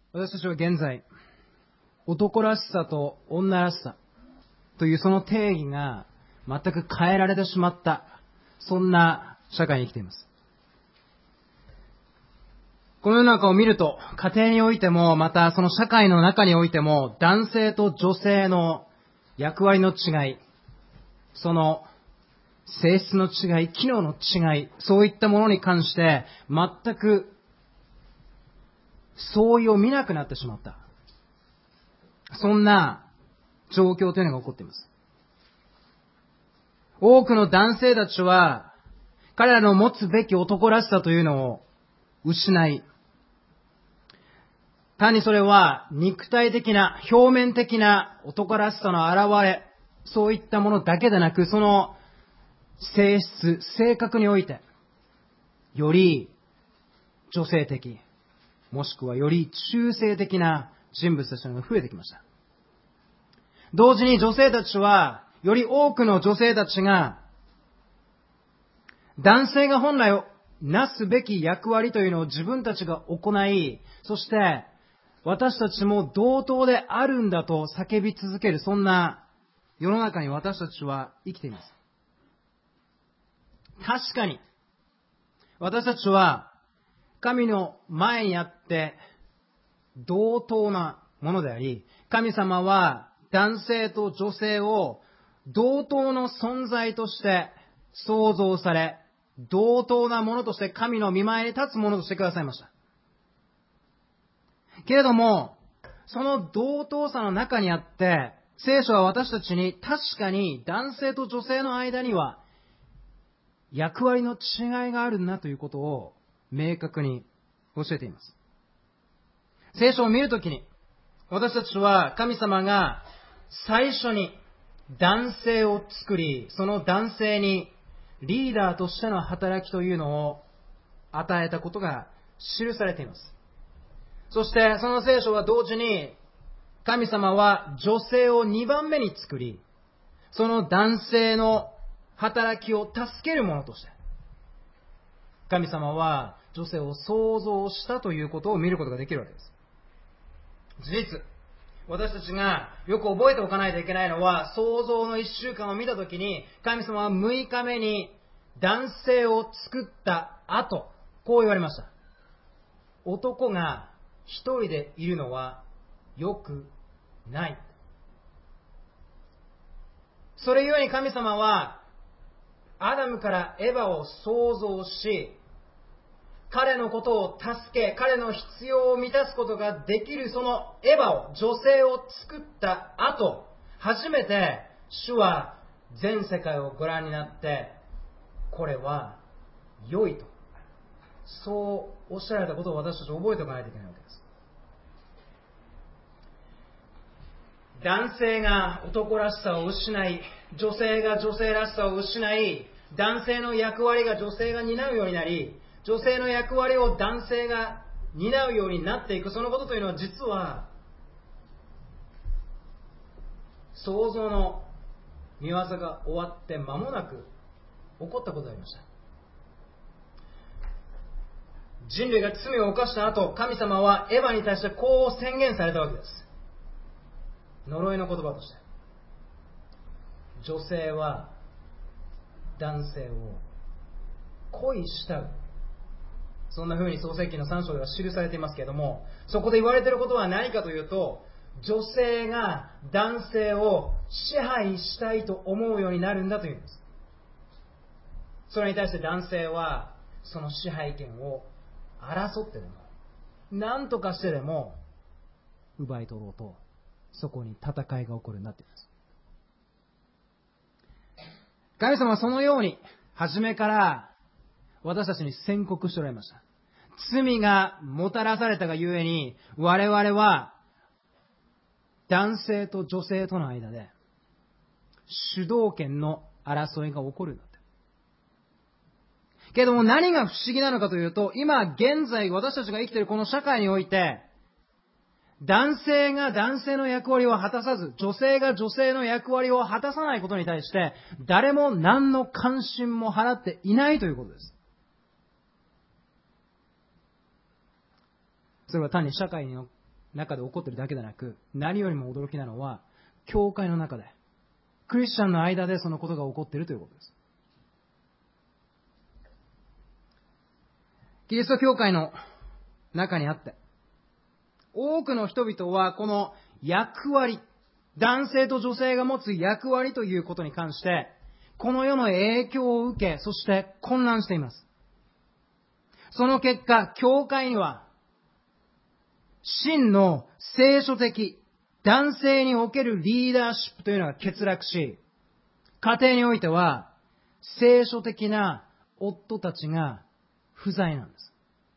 私たちは現在、男らしさと女らしさというその定義が全く変えられてしまった、そんな社会に生きています。この世の中を見ると、家庭においても、またその社会の中においても、男性と女性の役割の違い、その性質の違い、機能の違い、そういったものに関して、全く相違を見なくなってしまった。そんな状況というのが起こっています。多くの男性たちは、彼らの持つべき男らしさというのを失い、単にそれは肉体的な、表面的な男らしさの現れ、そういったものだけでなく、その性質、性格において、より女性的、もしくはより中性的な人物たちが増えてきました。同時に女性たちは、より多くの女性たちが、男性が本来なすべき役割というのを自分たちが行い、そして私たちも同等であるんだと叫び続ける、そんな世の中に私たちは生きています。確かに、私たちは神の前にあって同等なものであり、神様は男性と女性を同等の存在として創造され、同等なものとして神の御前に立つものとしてくださいました。けれども、その同等さの中にあって、聖書は私たちに確かに男性と女性の間には役割の違いがあるんだということを明確に教えています。聖書を見るときに、私たちは神様が最初に男性を作り、その男性にリーダーとしての働きというのを与えたことが記されています。そしてその聖書は同時に、神様は女性を2番目に作り、その男性の働きを助けるものとして、神様は女性を創造したということを見ることができるわけです。事実、私たちがよく覚えておかないといけないのは、創造の1週間を見たときに、神様は6日目に男性を作った後、こう言われました。男が一人でいるのは良くない。それゆえに神様はアダムからエヴァを創造し、彼のことを助け、彼の必要を満たすことができるそのエヴァを、女性を作った後、初めて主は全世界をご覧になって、これは良いと、そうおっしゃられたことを私たち覚えておかないといけないわけです。男性が男らしさを失い、女性が女性らしさを失い、男性の役割が女性が担うようになり、女性の役割を男性が担うようになっていく、そのことというのは実は創造の御業が終わって間もなく起こったことでありました。人類が罪を犯した後、神様はエヴァに対してこう宣言されたわけです。呪いの言葉として、女性は男性を恋したう、そんな風に創世記の3章では記されていますけれども、そこで言われていることは何かというと、女性が男性を支配したいと思うようになるんだというんです。それに対して男性はその支配権を争ってでも、何とかしてでも奪い取ろうと、そこに戦いが起こるようになっています。神様はそのように初めから私たちに宣告しておられました。罪がもたらされたがゆえに、我々は男性と女性との間で主導権の争いが起こるんだって。けれども何が不思議なのかというと、今現在私たちが生きているこの社会において、男性が男性の役割を果たさず、女性が女性の役割を果たさないことに対して、誰も何の関心も払っていないということです。それは単に社会の中で起こっているだけでなく、何よりも驚きなのは、教会の中で、クリスチャンの間でそのことが起こっているということです。キリスト教会の中にあって、多くの人々はこの役割、男性と女性が持つ役割ということに関して、この世の影響を受け、そして混乱しています。その結果、教会には、真の聖書的、男性におけるリーダーシップというのが欠落し、家庭においては、聖書的な夫たちが不在なんです。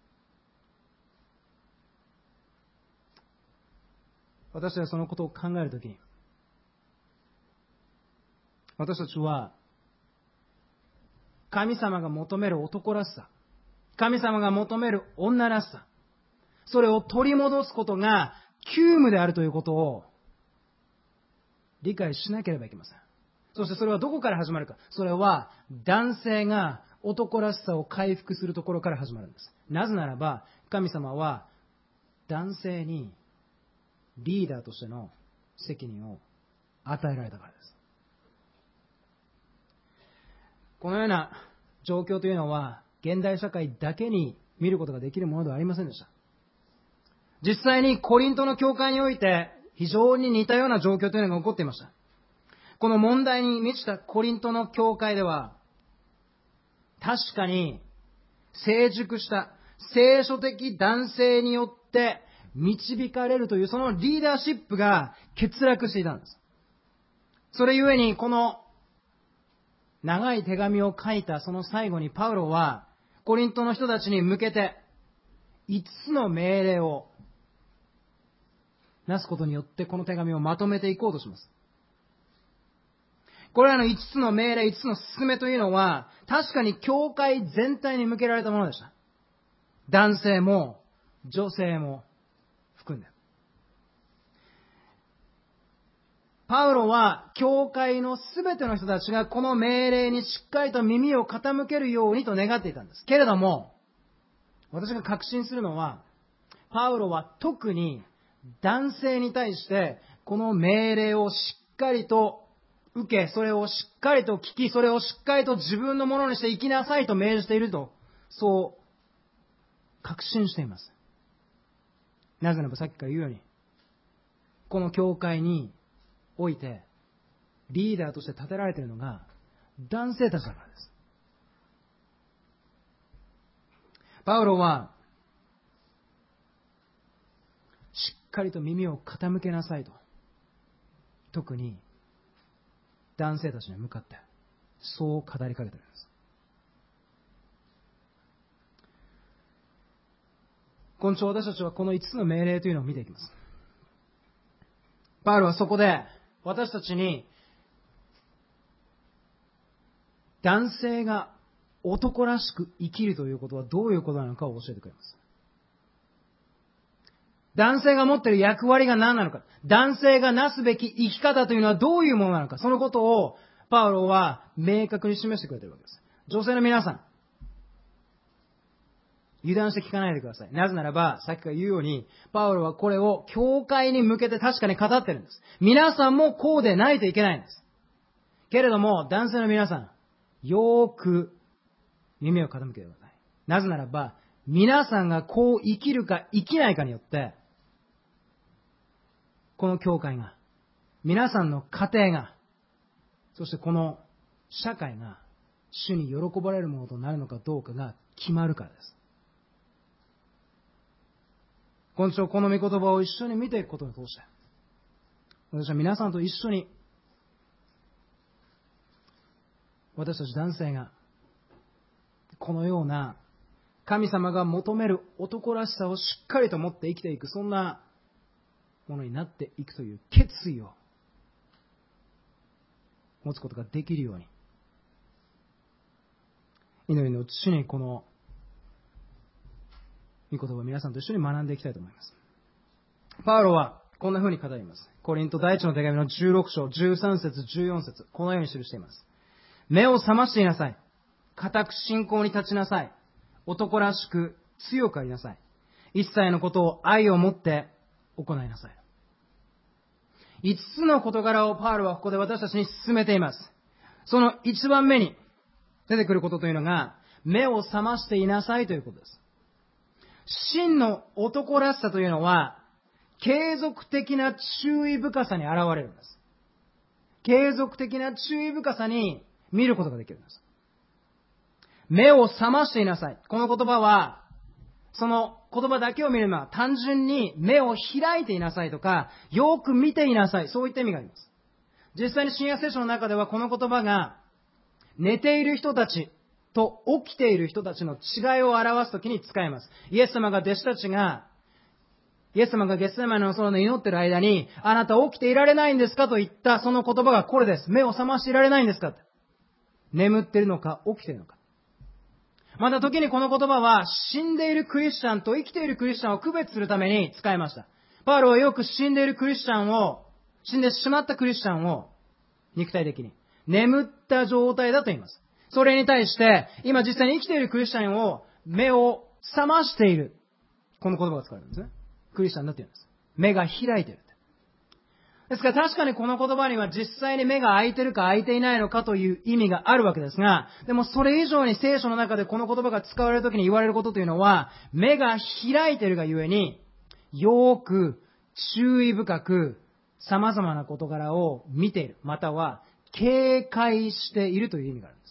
私はそのことを考えるときに、私たちは、神様が求める男らしさ、神様が求める女らしさ、それを取り戻すことが急務であるということを理解しなければいけません。そしてそれはどこから始まるか。それは男性が男らしさを回復するところから始まるんです。なぜならば、神様は男性にリーダーとしての責任を与えられたからです。このような状況というのは、現代社会だけに見ることができるものではありませんでした。実際にコリントの教会において非常に似たような状況というのが起こっていました。この問題に満ちたコリントの教会では、確かに成熟した聖書的男性によって導かれるというそのリーダーシップが欠落していたんです。それゆえにこの長い手紙を書いたその最後にパウロはコリントの人たちに向けて5つの命令をなすことによってこの手紙をまとめていこうとします。これらの5つの命令、5つの勧めというのは確かに教会全体に向けられたものでした。男性も女性も含んで。パウロは教会のすべての人たちがこの命令にしっかりと耳を傾けるようにと願っていたんです。けれども、私が確信するのは、パウロは特に男性に対してこの命令をしっかりと受け、それをしっかりと聞き、それをしっかりと自分のものにして生きなさいと命じていると、そう確信しています。なぜならばさっきから言うように、この教会においてリーダーとして立てられているのが男性たちだからです。パウロはしっかりと耳を傾けなさいと、特に男性たちに向かってそう語りかけているんです。今週私たちはこの5つの命令というのを見ていきます。パウロはそこで私たちに男性が男らしく生きるということはどういうことなのかを教えてくれます。男性が持っている役割が何なのか、男性がなすべき生き方というのはどういうものなのか、そのことをパウロは明確に示してくれているわけです。女性の皆さん、油断して聞かないでください。なぜならば、さっきから言うように、パウロはこれを教会に向けて確かに語っているんです。皆さんもこうでないといけないんです。けれども、男性の皆さん、よーく耳を傾けてください。なぜならば、皆さんがこう生きるか生きないかによって、この教会が、皆さんの家庭が、そしてこの社会が主に喜ばれるものとなるのかどうかが決まるからです。今週この御言葉を一緒に見ていくことを通して、私は皆さんと一緒に、私たち男性がこのような神様が求める男らしさをしっかりと持って生きていく、そんなものになっていくという決意を持つことができるように、祈りのうちにこの御言葉を皆さんと一緒に学んでいきたいと思います。パウロはこんな風に語ります。コリント第一の手紙の16章13節14節、このように記しています。目を覚ましていなさい。固く信仰に立ちなさい。男らしく強くありなさい。一切のことを愛を持って行いなさい。5つの事柄をパウロはここで私たちに進めています。その1番目に出てくることというのが、目を覚ましていなさいということです。真の男らしさというのは、継続的な注意深さに現れるんです。継続的な注意深さに見ることができるんです。目を覚ましていなさい。この言葉は、その言葉だけを見るのは単純に目を開いていなさいとか、よく見ていなさい。そういった意味があります。実際に新約聖書の中ではこの言葉が、寝ている人たちと起きている人たちの違いを表すときに使えます。イエス様がゲッセマネの園で祈っている間に、あなた起きていられないんですかと言ったその言葉がこれです。目を覚ましていられないんですか。眠っているのか起きているのか。また時にこの言葉は死んでいるクリスチャンと生きているクリスチャンを区別するために使いました。パウロはよく死んでいるクリスチャンを、死んでしまったクリスチャンを肉体的に眠った状態だと言います。それに対して今実際に生きているクリスチャンを目を覚ましている。この言葉が使われるんですね。クリスチャンだって言うんです。目が開いている。ですから確かにこの言葉には実際に目が開いているか開いていないのかという意味があるわけですが、でもそれ以上に聖書の中でこの言葉が使われるときに言われることというのは、目が開いているがゆえに、よーく注意深く様々な事柄を見ている、または警戒しているという意味があるんです。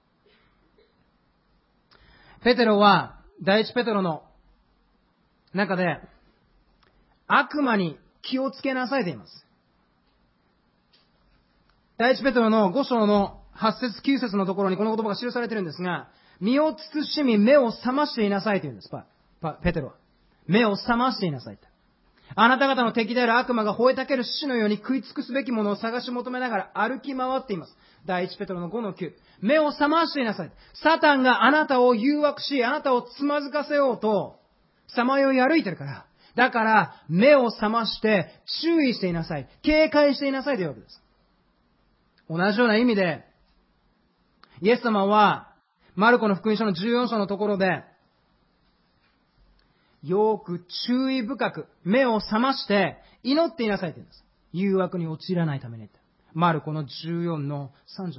ペテロは第一ペテロの中で悪魔に気をつけなさいと言います。第一ペテロの5章の8節9節のところにこの言葉が記されているんですが、身を慎み目を覚ましていなさいと言うんです。ペテロは。目を覚ましていなさいと。あなた方の敵である悪魔が吠えたける獅子のように食い尽くすべきものを探し求めながら歩き回っています。第一ペテロの5の9。目を覚ましていなさい。サタンがあなたを誘惑し、あなたをつまずかせようと、さまよい歩いてるから。だから、目を覚まして注意していなさい。警戒していなさいというわけです。同じような意味で、イエス様は、マルコの福音書の14章のところで、よく注意深く目を覚まして祈っていなさいと言うんです。誘惑に陥らないために。マルコの14の38。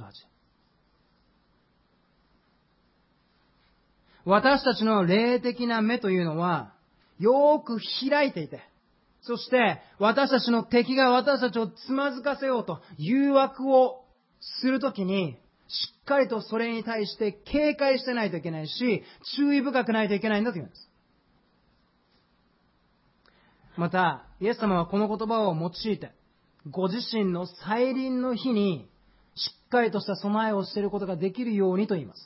私たちの霊的な目というのは、よく開いていて、そして私たちの敵が私たちをつまずかせようと誘惑をするときに、しっかりとそれに対して警戒してないといけないし、注意深くないといけないんだと言うんです。また、イエス様はこの言葉を用いて、ご自身の再臨の日に、しっかりとした備えをしていることができるようにと言います。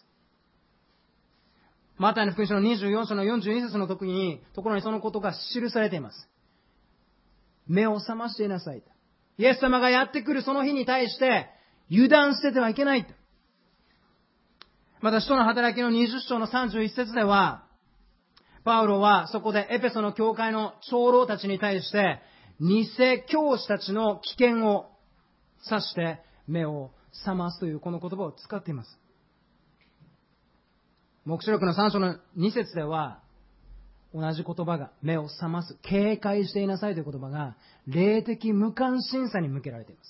マタイの福音書の24章の42節のところにそのことが記されています。目を覚ましていなさい。イエス様がやってくるその日に対して、油断しててはいけない。また、使徒の働きの20章の31節では、パウロはそこでエペソの教会の長老たちに対して、偽教師たちの危険を指して目を覚ますというこの言葉を使っています。黙示録の3章の2節では、同じ言葉が目を覚ます、警戒していなさいという言葉が、霊的無関心さに向けられています。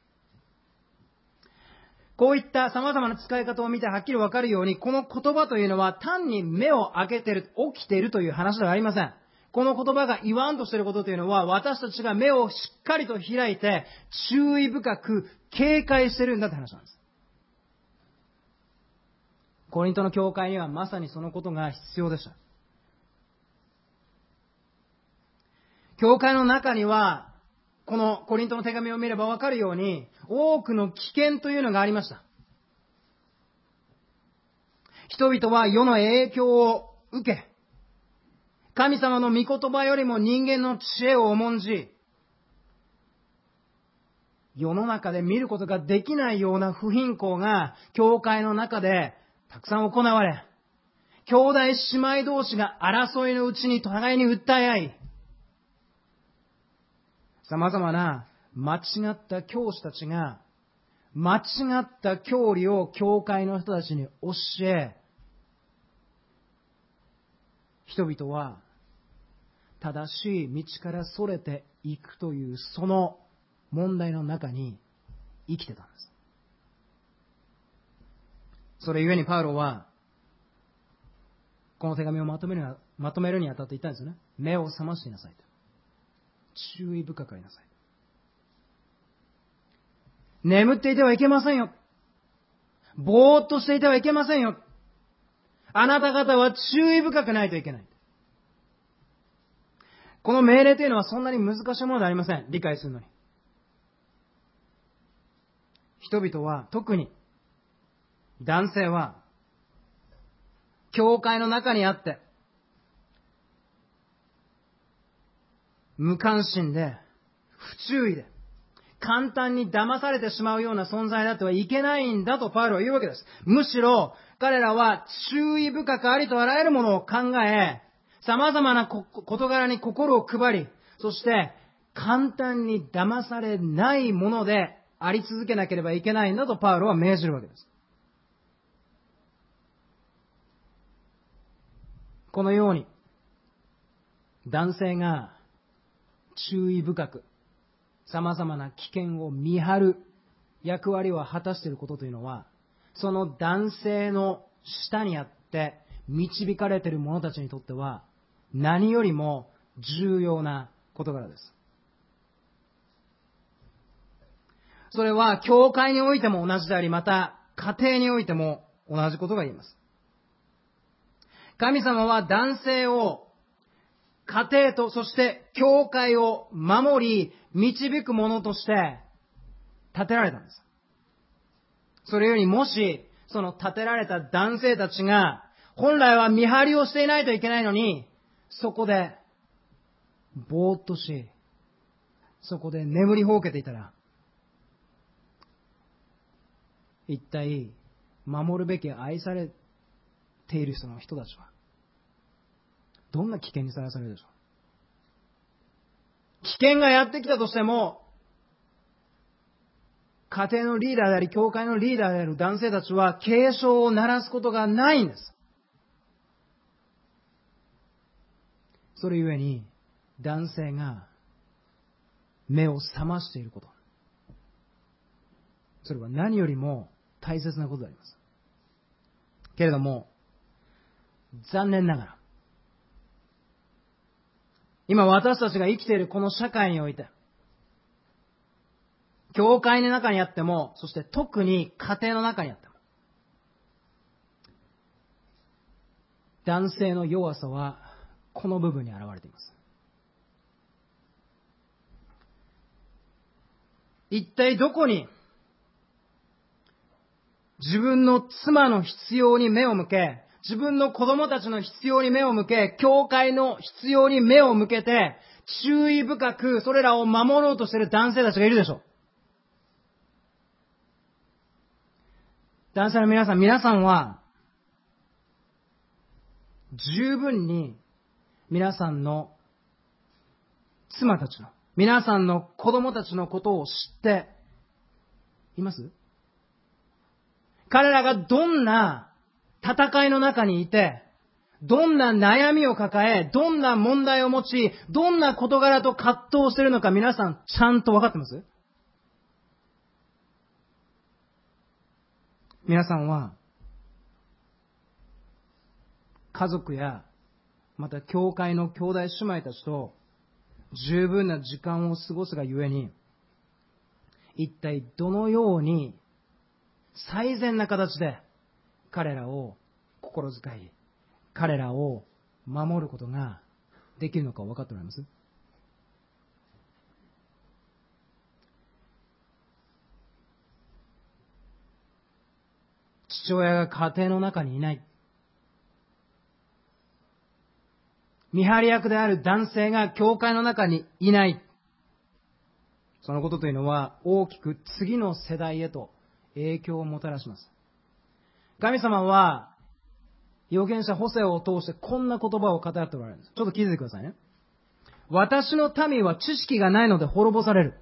こういった様々な使い方を見てはっきりわかるように、この言葉というのは単に目を開けている、起きているという話ではありません。この言葉が言わんとしていることというのは、私たちが目をしっかりと開いて、注意深く警戒しているんだという話なんです。コリントの教会にはまさにそのことが必要でした。教会の中には、このコリントの手紙を見ればわかるように、多くの危険というのがありました。人々は世の影響を受け、神様の御言葉よりも人間の知恵を重んじ、世の中で見ることができないような不貧困が教会の中でたくさん行われ、兄弟姉妹同士が争いのうちに互いに訴え合い、様々な間違った教師たちが間違った教理を教会の人たちに教え、人々は正しい道からそれていくというその問題の中に生きてたんです。それゆえにパウロはこの手紙をまとめるにあたって言ったんですよね。目を覚ましていなさいと。注意深くありなさい。眠っていてはいけませんよ。ぼーっとしていてはいけませんよ。あなた方は注意深くないといけない。この命令というのはそんなに難しいものではありません。理解するのに。人々は、特に男性は、教会の中にあって、無関心で、不注意で、簡単に騙されてしまうような存在であってはいけないんだとパウロは言うわけです。むしろ、彼らは注意深くありとあらゆるものを考え、様々な事柄に心を配り、そして簡単に騙されないものであり続けなければいけないんだとパウロは命じるわけです。このように、男性が注意深く、様々な危険を見張る役割を果たしていることというのは、その男性の下にあって導かれている者たちにとっては、何よりも重要な事柄です。それは教会においても同じであり、また家庭においても同じことが言えます。神様は男性を家庭とそして教会を守り導く者として立てられたんです。それよりもしその立てられた男性たちが本来は見張りをしていないといけないのに、そこでぼーっとし、そこで眠りほうけていたら、一体守るべき愛されている人たちはどんな危険にさらされるでしょう。危険がやってきたとしても、家庭のリーダーであり教会のリーダーである男性たちは警鐘を鳴らすことがないんです。それゆえに男性が目を覚ましていること、それは何よりも大切なことであります。けれども残念ながら、今私たちが生きているこの社会において、教会の中にあっても、そして特に家庭の中にあっても、男性の弱さはこの部分に現れています。一体どこに自分の妻の必要に目を向け、自分の子供たちの必要に目を向け、教会の必要に目を向けて、注意深くそれらを守ろうとしている男性たちがいるでしょう。男性の皆さんは、十分に皆さんの妻たちの、皆さんの子供たちのことを知っています？彼らがどんな戦いの中にいて、どんな悩みを抱え、どんな問題を持ち、どんな事柄と葛藤しているのか皆さんちゃんと分かってます？皆さんは家族やまた教会の兄弟姉妹たちと十分な時間を過ごすがゆえに、一体どのように最善な形で彼らを心遣い、彼らを守ることができるのか分かっておられます？父親が家庭の中にいない。見張り役である男性が教会の中にいない。そのことというのは大きく次の世代へと影響をもたらします。神様は預言者ホセを通してこんな言葉を語っておられるんです。ちょっと気づいてくださいね。私の民は知識がないので滅ぼされる。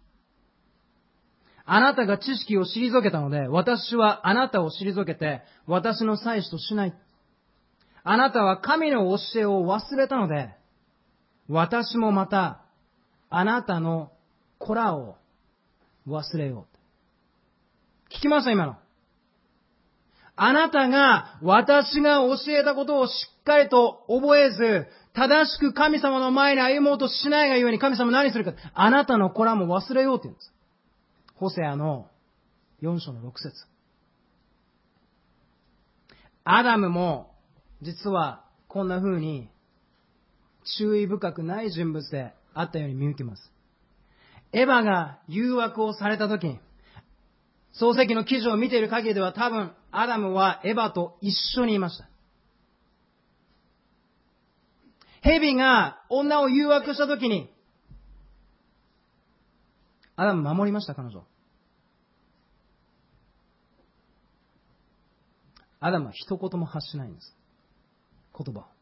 あなたが知識を退けたので、私はあなたを退けて私の祭司としない。あなたは神の教えを忘れたので、 私もまたあなたの子らを忘れよう。聞きました今の。あなたが私が教えたことをしっかりと覚えず、正しく神様の前に歩もうとしないがゆえに神様何するか。あなたの子らも忘れようって言うんです。ホセアの4章の6節。アダムも実はこんな風に注意深くない人物であったように見受けます。エヴァが誘惑をされたときに、創世記の記事を見ている限りでは多分アダムはエヴァと一緒にいました。蛇が女を誘惑したときに、アダム守りました、彼女。アダムは一言も発しないんです。言葉を。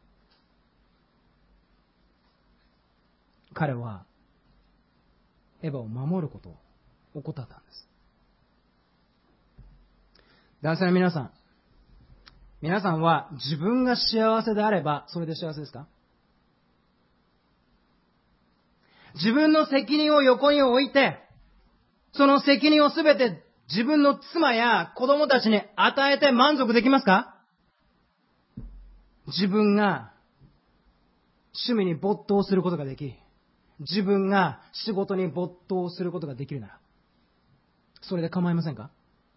彼はエヴァを守ることを怠ったんです。男性の皆さんは自分が幸せであればそれで幸せですか？自分の責任を横に置いて、その責任をすべて自分の妻や子供たちに与えて満足できますか？自分が趣味に没頭することができ、自分が仕事に没頭することができるなら、それで構いませんか？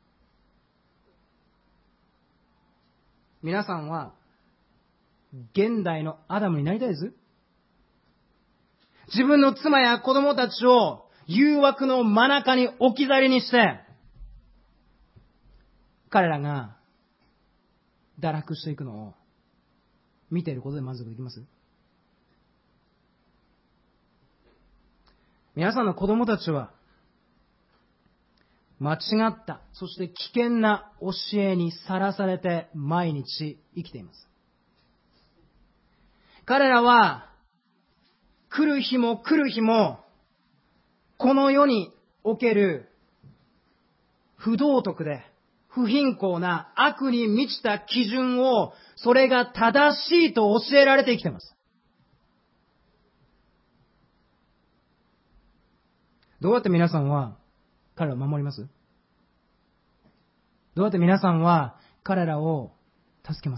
皆さんは現代のアダムになりたいです？自分の妻や子供たちを誘惑の真中に置き去りにして、彼らが堕落していくのを見ていることで満足できます？皆さんの子供たちは間違った、そして危険な教えにさらされて毎日生きています。彼らは来る日も来る日もこの世における不道徳で不貧困な悪に満ちた基準を、それが正しいと教えられて生きています。どうやって皆さんは彼らを守ります？どうやって皆さんは彼らを助けます？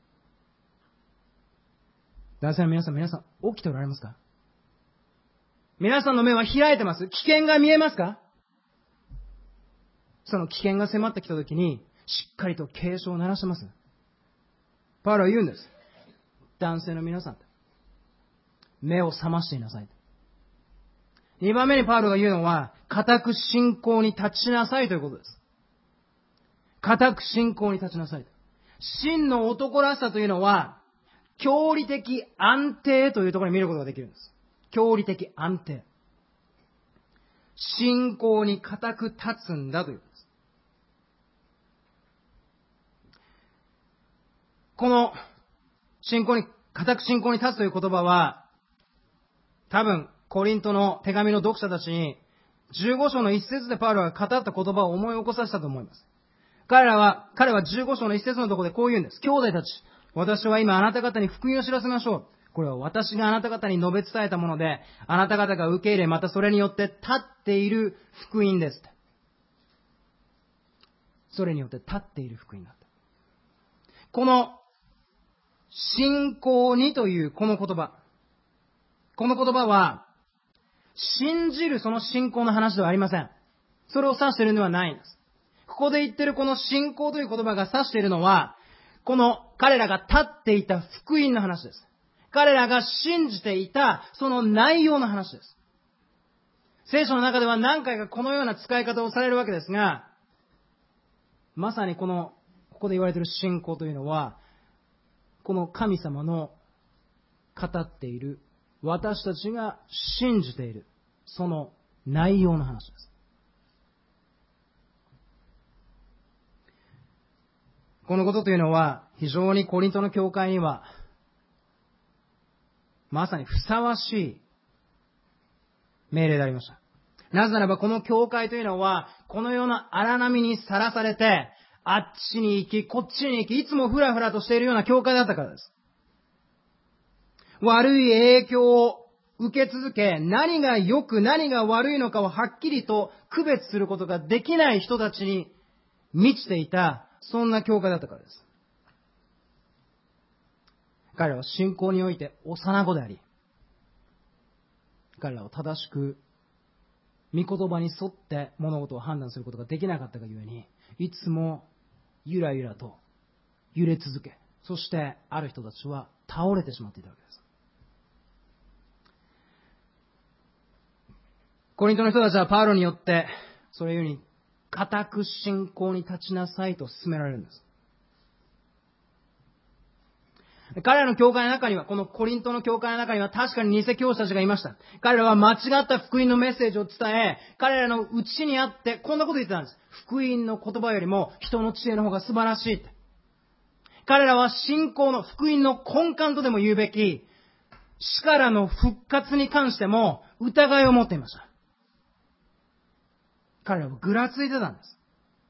男性の皆さん起きておられますか？皆さんの目は開いてます？危険が見えますか？その危険が迫ってきたときにしっかりと警鐘を鳴らしてます。パウロは言うんです。男性の皆さん、目を覚ましていなさい。2番目にパウロが言うのは、固く信仰に立ちなさいということです。固く信仰に立ちなさい。真の男らしさというのは、教理的安定というところに見ることができるんです。教理的安定。信仰に固く立つんだということです。この固く信仰に立つという言葉は、多分、コリントの手紙の読者たちに、15章の一節でパウロが語った言葉を思い起こさせたと思います。彼は15章の一節のところでこう言うんです。兄弟たち、私は今あなた方に福音を知らせましょう。これは私があなた方に述べ伝えたもので、あなた方が受け入れ、またそれによって立っている福音です。それによって立っている福音だった。この信仰にというこの言葉。この言葉は、信じるその信仰の話ではありません。それを指しているのではないんです。ここで言っているこの信仰という言葉が指しているのは、この彼らが立っていた福音の話です。彼らが信じていたその内容の話です。聖書の中では何回かこのような使い方をされるわけですが、まさにここで言われている信仰というのは、この神様の語っている、私たちが信じている、その内容の話です。このことというのは、非常にコリントの教会には、まさにふさわしい命令でありました。なぜならばこの教会というのは、このような荒波にさらされて、あっちに行き、こっちに行き、いつもふらふらとしているような教会だったからです。 悪い影響を受け続け、何が良く何が悪いのかをはっきりと区別することができない人たちに満ちていた、そんな教会だったからです。彼らは信仰において幼子であり、彼らは正しく御言葉に沿って物事を判断することができなかったがゆえに、いつもゆらゆらと揺れ続け、そしてある人たちは倒れてしまっていたわけです。コリントの人たちはパウロによってそれゆえに固く信仰に立ちなさいと勧められるんです。彼らの教会の中には、このコリントの教会の中には確かに偽教師たちがいました。彼らは間違った福音のメッセージを伝え、彼らのうちにあってこんなこと言ってたんです。福音の言葉よりも人の知恵の方が素晴らしいって。彼らは信仰の福音の根幹とでも言うべき、死からの復活に関しても疑いを持っていました。彼らはぐらついてたんです。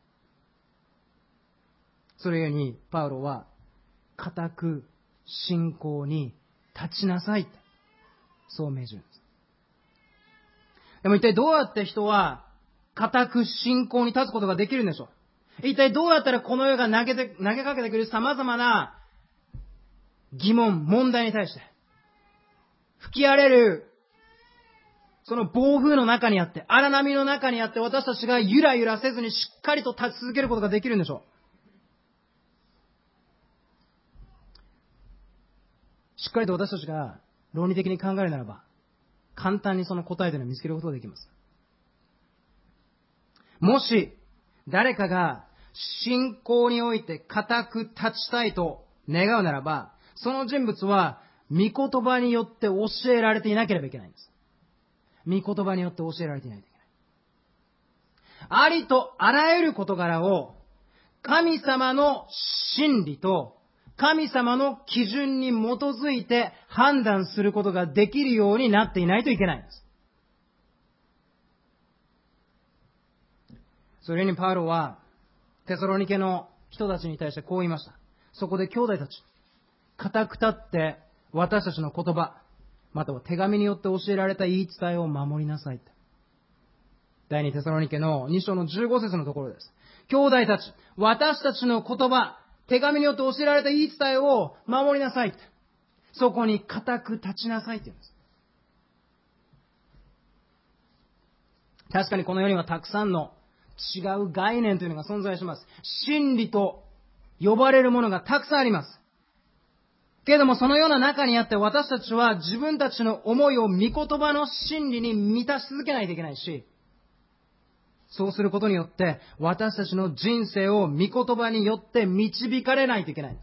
それゆえにパウロは固く信仰に立ちなさいってそう命じるんです。でも一体どうやって人は固く信仰に立つことができるんでしょう。一体どうやったらこの世が投げかけてくる様々な疑問、問題に対して吹き荒れるその暴風の中にあって、荒波の中にあって私たちがゆらゆらせずにしっかりと立ち続けることができるんでしょう。しっかりと私たちが論理的に考えるならば、簡単にその答えというのを見つけることができます。もし、誰かが信仰において固く立ちたいと願うならば、その人物は、御言葉によって教えられていなければいけないんです。御言葉によって教えられていないといけない。ありとあらゆる事柄を、神様の真理と、神様の基準に基づいて判断することができるようになっていないといけないんです。それにパウロはテサロニケの人たちに対してこう言いました。そこで兄弟たち、固く立って私たちの言葉、または手紙によって教えられた言い伝えを守りなさい。第2テサロニケの2章の15節のところです。兄弟たち、私たちの言葉、手紙によって教えられた言い伝えを守りなさい。そこに固く立ちなさいって言うんです。確かにこの世にはたくさんの違う概念というのが存在します。真理と呼ばれるものがたくさんあります。けれどもそのような中にあって私たちは自分たちの思いを御言葉の真理に満たし続けないといけないし、そうすることによって私たちの人生を御言葉によって導かれないといけないんです。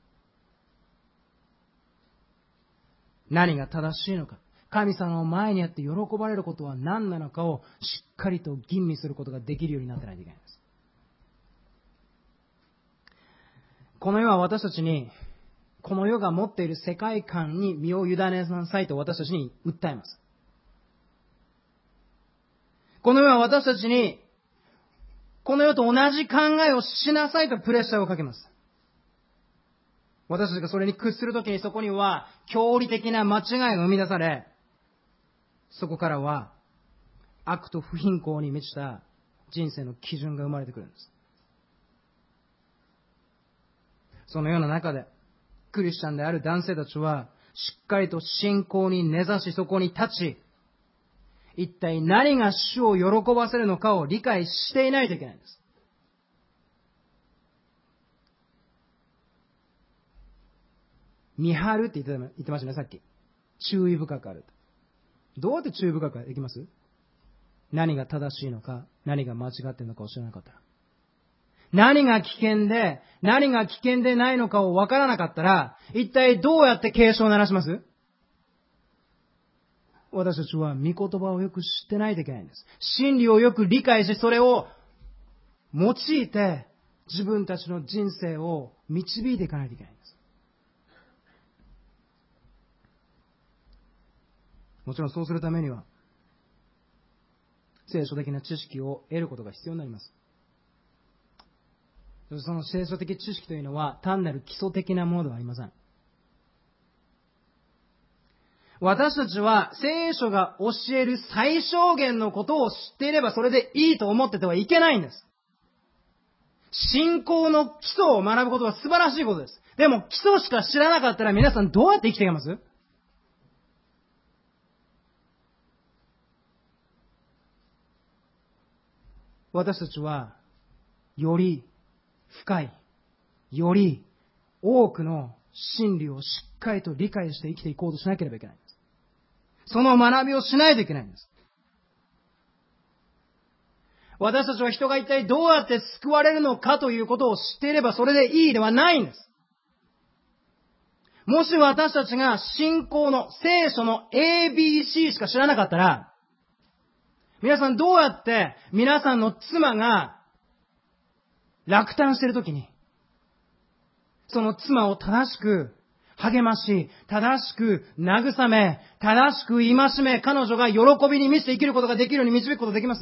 何が正しいのか、神様の前にあって喜ばれることは何なのかをしっかりと吟味することができるようになってないといけないんです。この世は私たちにこの世が持っている世界観に身を委ねなさいと私たちに訴えます。この世は私たちにこの世と同じ考えをしなさいとプレッシャーをかけます。私たちがそれに屈するときにそこには教理的な間違いが生み出され、そこからは悪と不貧困に満ちた人生の基準が生まれてくるんです。そのような中でクリスチャンである男性たちはしっかりと信仰に根ざしそこに立ち、一体何が主を喜ばせるのかを理解していないといけないんです。見張るって言ってましたね、さっき。注意深くある。どうやって注意深くできます？何が正しいのか、何が間違っているのかを知らなかったら。何が危険で、何が危険でないのかを分からなかったら、一体どうやって警鐘を鳴らします？私たちは御言葉をよく知ってないといけないんです。真理をよく理解し、それを用いて自分たちの人生を導いていかないといけないんです。もちろんそうするためには聖書的な知識を得ることが必要になります。その聖書的知識というのは単なる基礎的なものではありません。 私たちは聖書が教える最小限のことを知っていればそれでいいと思っててはいけないんです。信仰の基礎を学ぶことは素晴らしいことです。でも基礎しか知らなかったら皆さんどうやって生きていけます？私たちはより深い、より多くの真理をしっかりと理解して生きていこうとしなければいけないんです。その学びをしないといけないんです。私たちは人が一体どうやって救われるのかということを知っていればそれでいいではないんです。もし私たちが信仰の聖書の ABC しか知らなかったら、皆さんどうやって皆さんの妻が落胆しているときに、その妻を正しく励まし、正しく慰め、正しく戒め、彼女が喜びに満ちて生きることができるように導くことできます？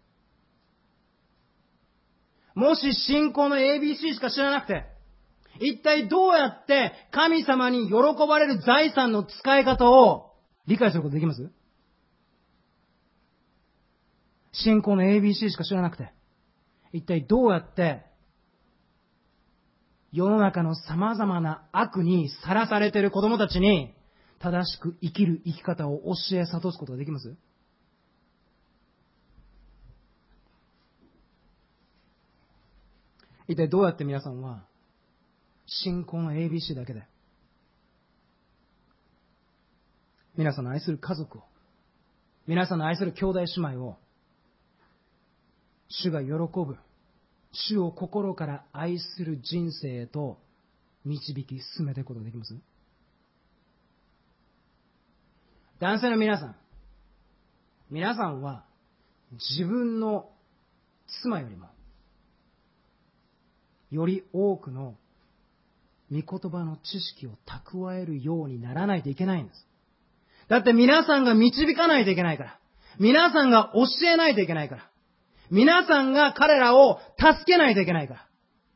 もし信仰の ABC しか知らなくて、一体どうやって神様に喜ばれる財産の使い方を理解することできます？信仰の ABC しか知らなくて、一体どうやって世の中の様々な悪にさらされている子供たちに正しく生きる生き方を教え諭すことができます？一体どうやって皆さんは信仰の ABC だけで皆さんの愛する家族を、皆さんの愛する兄弟姉妹を主が喜ぶ、主を心から愛する人生へと導き進めていくことができます？男性の皆さんは自分の妻よりもより多くの御言葉の知識を蓄えるようにならないといけないんです。だって皆さんが導かないといけないから。皆さんが教えないといけないから。皆さんが彼らを助けないといけないから。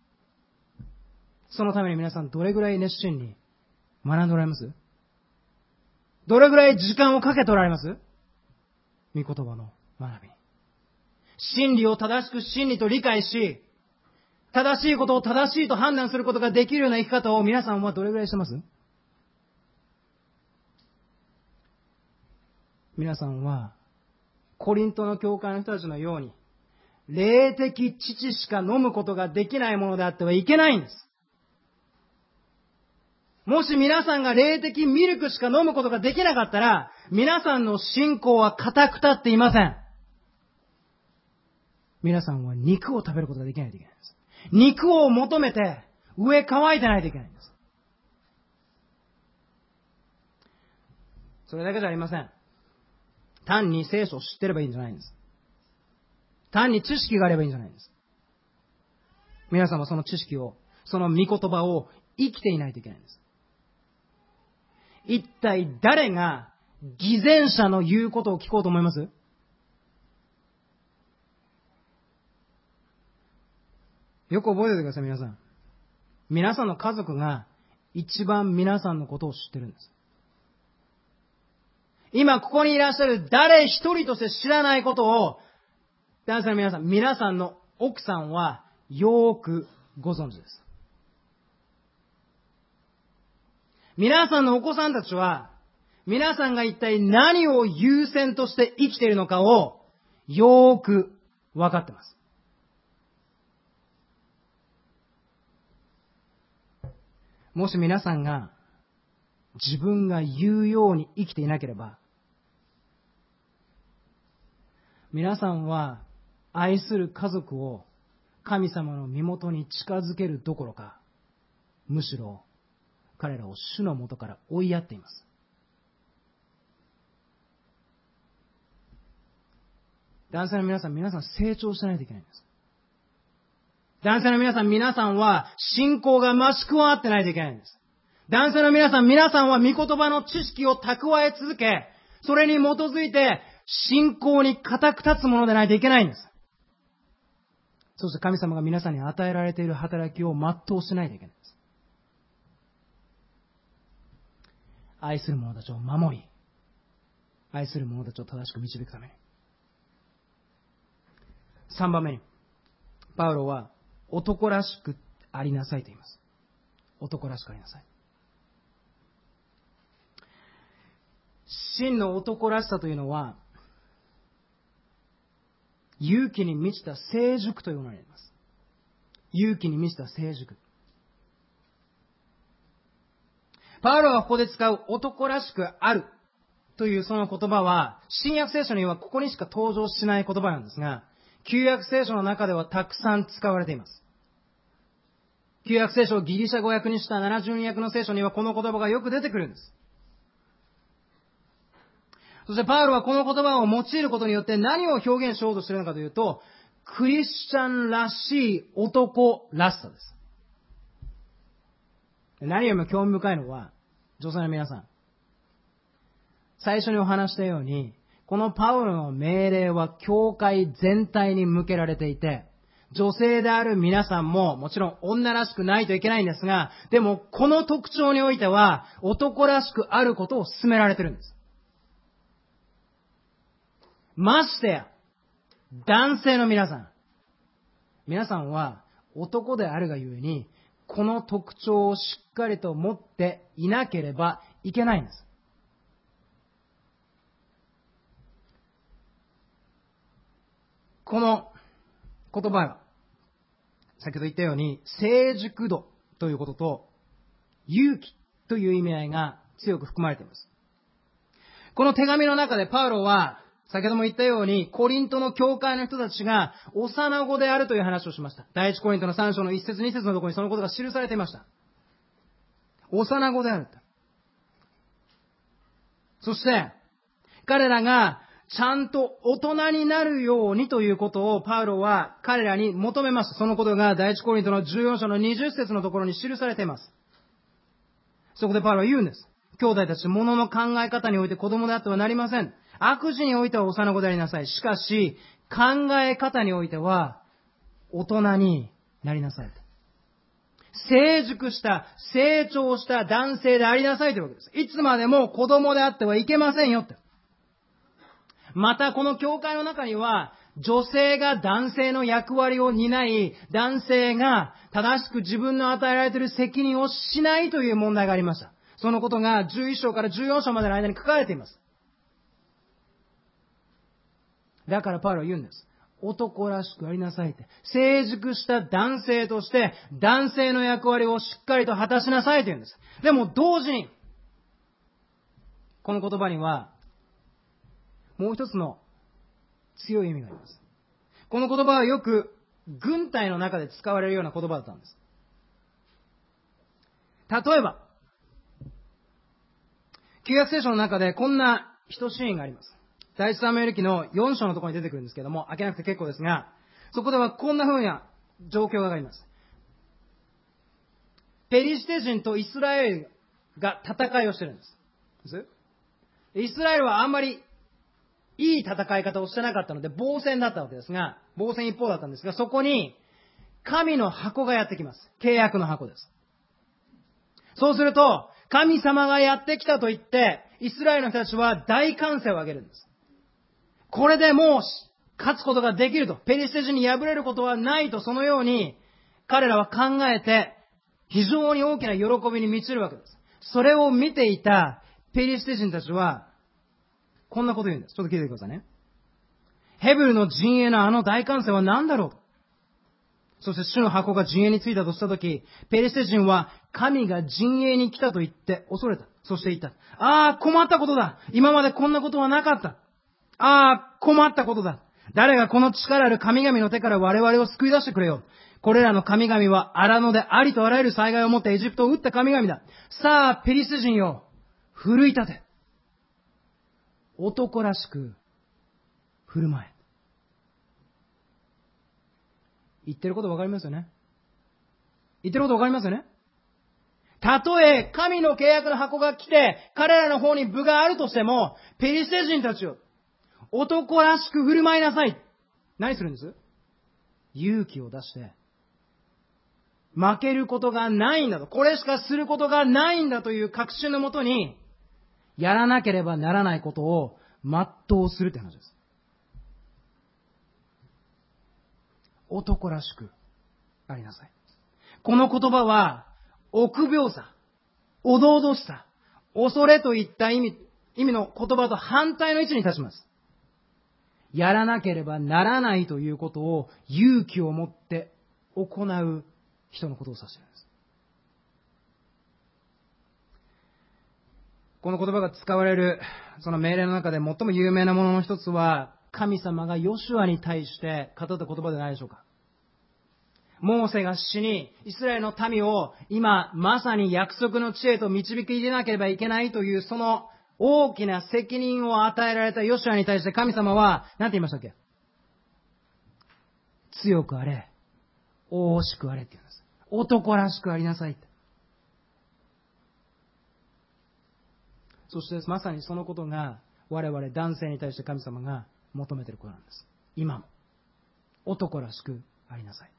そのために皆さんどれぐらい熱心に学んでおられます？どれぐらい時間をかけておられます？御言葉の学びに。真理を正しく真理と理解し、正しいことを正しいと判断することができるような生き方を皆さんはどれぐらいしてます？皆さんはコリントの教会の人たちのように霊的乳しか飲むことができないものであってはいけないんです。もし皆さんが霊的ミルクしか飲むことができなかったら、皆さんの信仰は固く立っていません。皆さんは肉を食べることができないといけないんです。肉を求めて上乾いてないといけないんです。それだけじゃありません。単に聖書を知ってればいいんじゃないんです。単に知識があればいいんじゃないんです。皆さんはその知識を、その御言葉を生きていないといけないんです。一体誰が偽善者の言うことを聞こうと思います？よく覚えておいてください、皆さん。皆さんの家族が一番皆さんのことを知ってるんです。今ここにいらっしゃる誰一人として知らないことを、男性の皆さんの奥さんはよーくご存知です。皆さんのお子さんたちは、皆さんが一体何を優先として生きているのかをよーく分かってます。もし皆さんが自分が言うように生きていなければ、皆さんは愛する家族を神様の身元に近づけるどころか、むしろ彼らを主の元から追いやっています。男性の皆さん成長しないといけないんです。男性の皆さんは信仰が増し加わってないといけないんです。男性の皆さんは御言葉の知識を蓄え続け、それに基づいて信仰に固く立つものでないといけないんです。そして神様が皆さんに与えられている働きを全うしないといけないんです。愛する者たちを守り、 愛する者たちを正しく導くために。3番目に、パウロは男らしくありなさいと言います。男らしくありなさい。真の男らしさというのは、勇気に満ちた成熟というものになります。勇気に満ちた成熟。パウロがここで使う男らしくあるというその言葉は、新約聖書にはここにしか登場しない言葉なんですが、旧約聖書の中ではたくさん使われています。旧約聖書をギリシャ語訳にした70訳の聖書にはこの言葉がよく出てくるんです。そしてパウロはこの言葉を用いることによって何を表現しようとしているのかというと、クリスチャンらしい男らしさです。何よりも興味深いのは、女性の皆さん。最初にお話したように、このパウロの命令は教会全体に向けられていて、女性である皆さんももちろん女らしくないといけないんですが、でもこの特徴においては男らしくあることを勧められているんです。ましてや、男性の皆さん。皆さんは男であるがゆえに、この特徴をしっかりと持っていなければいけないんです。この言葉は、先ほど言ったように、成熟度ということと、勇気という意味合いが強く含まれています。この手紙の中でパウロは、先ほども言ったように、コリントの教会の人たちが幼子であるという話をしました。第一コリントの3章の1節2節のところにそのことが記されていました。幼子である。そして、彼らがちゃんと大人になるようにということをパウロは彼らに求めました。そのことが第一コリントの14章の20節のところに記されています。そこでパウロは言うんです。兄弟たち、物の考え方において子供であってはなりません。悪事においては幼子でありなさい。しかし、考え方においては大人になりなさい。成熟した、成長した男性でありなさいというわけです。いつまでも子供であってはいけませんよって。またこの教会の中には、女性が男性の役割を担い、男性が正しく自分の与えられている責任をしないという問題がありました。そのことが11章から14章までの間に書かれています。だからパウロは言うんです。男らしくありなさいって。成熟した男性として男性の役割をしっかりと果たしなさいと言うんです。でも同時に、この言葉にはもう一つの強い意味があります。この言葉はよく軍隊の中で使われるような言葉だったんです。例えば、旧約聖書の中でこんな一シーンがあります。第一サムエル記の4章のところに出てくるんですけども、開けなくて結構ですが、そこではこんな風な状況があります。ペリシテ人とイスラエルが戦いをしてるんです。イスラエルはあんまりいい戦い方をしてなかったので、防戦だったわけですが、防戦一方だったんですが、そこに神の箱がやってきます。契約の箱です。そうすると、神様がやってきたと言って、イスラエルの人たちは大歓声を上げるんです。これでもう勝つことができると。ペリシテ人に敗れることはないと、そのように彼らは考えて、非常に大きな喜びに満ちるわけです。それを見ていたペリシテ人たちは、こんなこと言うんです。ちょっと聞いてくださいね。ヘブルの陣営のあの大歓声は何だろう。そして主の箱が陣営に着いたとしたとき、ペリシテ人は神が陣営に来たと言って恐れた。そして言った。ああ、困ったことだ。今までこんなことはなかった。ああ、困ったことだ。誰がこの力ある神々の手から我々を救い出してくれよ。これらの神々は荒野でありとあらゆる災害をもってエジプトを撃った神々だ。さあ、ペリシテ人よ、奮い立て。男らしく振る舞え。言ってることわかりますよね。言ってることわかりますよね。たとえ神の契約の箱が来て彼らの方に分があるとしても、ペリシテ人たちよ、男らしく振る舞いなさい。何するんです？勇気を出して負けることがないんだと、これしかすることがないんだという確信のもとに、やらなければならないことを全うするという話です。男らしくありなさい。この言葉は、臆病さ、おどおどしさ、恐れといった意味の言葉と反対の位置に立ちます。やらなければならないということを勇気を持って行う人のことを指しているんです。この言葉が使われるその命令の中で最も有名なものの一つは、神様がヨシュアに対して語った言葉ではないでしょうか。モーセが死に、イスラエルの民を今まさに約束の地へと導き入れなければいけないというその大きな責任を与えられたヨシュアに対して神様は何て言いましたっけ？強くあれ、大々しくあれって言うんです。男らしくありなさいって。そしてまさにそのことが我々男性に対して神様が求めていることなんです。今も男らしくありなさい。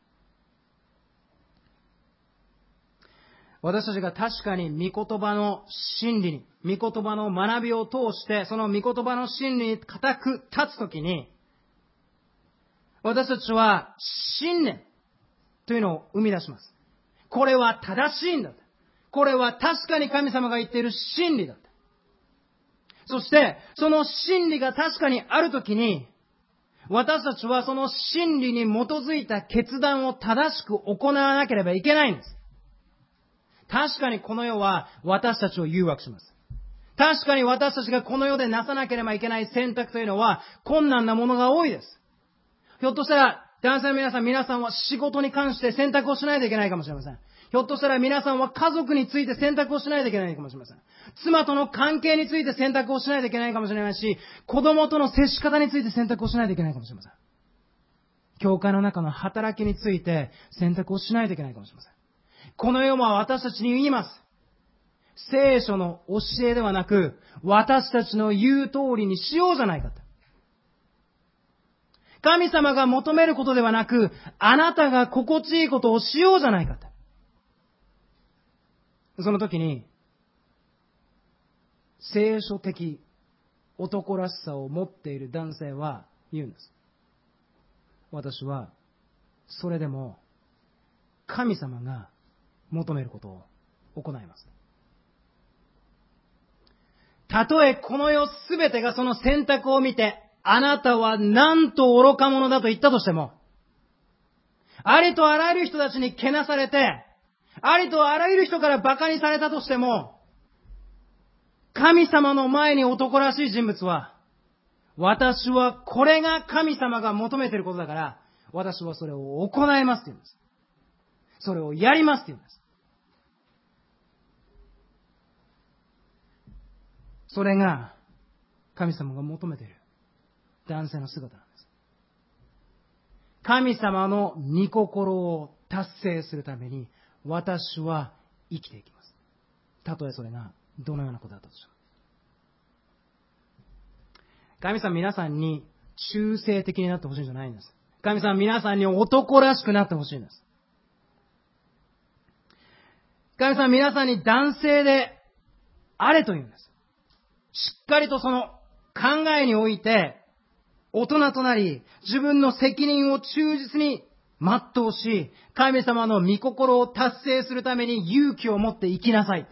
私たちが確かに御言葉の真理に、御言葉の学びを通して、その御言葉の真理に固く立つときに、私たちは信念というのを生み出します。これは正しいんだ。これは確かに神様が言っている真理だ。そして、その真理が確かにあるときに、私たちはその真理に基づいた決断を正しく行わなければいけないんです。確かにこの世は私たちを誘惑します。確かに私たちがこの世でなさなければいけない選択というのは困難なものが多いです。ひょっとしたら男性の皆さんは仕事に関して選択をしないといけないかもしれません。ひょっとしたら皆さんは家族について選択をしないといけないかもしれません。妻との関係について選択をしないといけないかもしれないし、子供との接し方について選択をしないといけないかもしれません。教会の中の働きについて選択をしないといけないかもしれません。この世は私たちに言います。聖書の教えではなく、私たちの言う通りにしようじゃないかと。神様が求めることではなく、あなたが心地いいことをしようじゃないかと。その時に、聖書的男らしさを持っている男性は言うんです。私は、それでも、神様が求めることを行います。たとえこの世すべてがその選択を見て、あなたはなんと愚か者だと言ったとしても、ありとあらゆる人たちにけなされて、ありとあらゆる人から馬鹿にされたとしても、神様の前に男らしい人物は、私はこれが神様が求めていることだから、私はそれを行いますって言うんです。それをやりますって言うんです。それが神様が求めている男性の姿なんです。神様の御心を達成するために私は生きていきます。たとえそれがどのようなことだったとしても。神様皆さんに中性的になってほしいんじゃないんです。神様皆さんに男らしくなってほしいんです。神様皆さんに男性であれというんです。しっかりとその考えにおいて大人となり、自分の責任を忠実に全うし、神様の御心を達成するために勇気を持って生きなさい。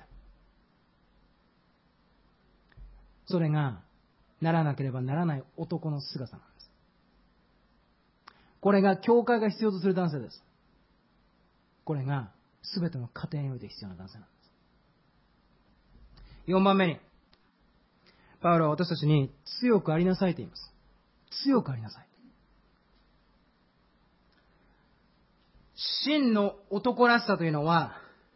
それがならなければならない男の姿なんです。これが教会が必要とする男性です。これが全ての家庭において必要な男性なんです。4番目に、パウロは私たちに強くありなさいと言います。強くありなさい。真の男らしさというのは、